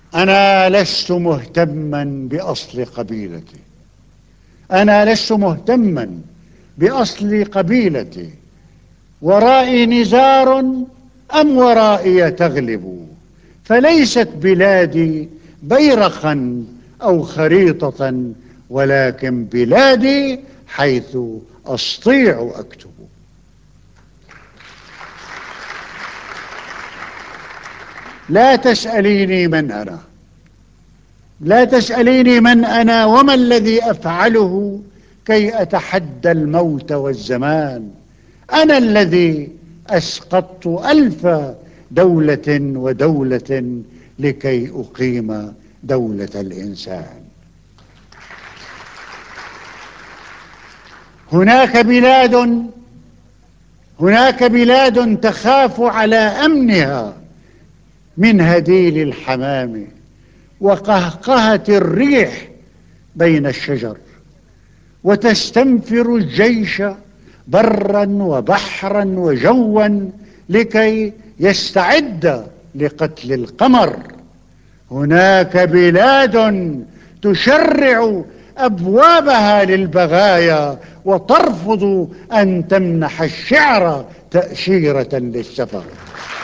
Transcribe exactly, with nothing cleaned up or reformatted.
أنا لست مهتما بأصل قبيلتي، أنا لست مهتما بأصل قبيلتي، ورائي نزار أم ورائي تغلب، فليست بلادي بيرخا أو خريطة، ولكن بلادي حيث أستطيع أكتب. لا تسأليني من أنا، لا تسأليني من أنا وما الذي أفعله كي أتحدى الموت والزمان. أنا الذي أسقطت ألف دولة ودولة لكي أقيم دولة الإنسان. هناك بلاد هناك بلاد تخاف على أمنها من هديل الحمام وقهقهة الريح بين الشجر، وتستنفر الجيش برا وبحرا وجوا لكي يستعد لقتل القمر. هناك بلاد تشرع أبوابها للبغايا وترفض أن تمنح الشعر تأشيرة للسفر.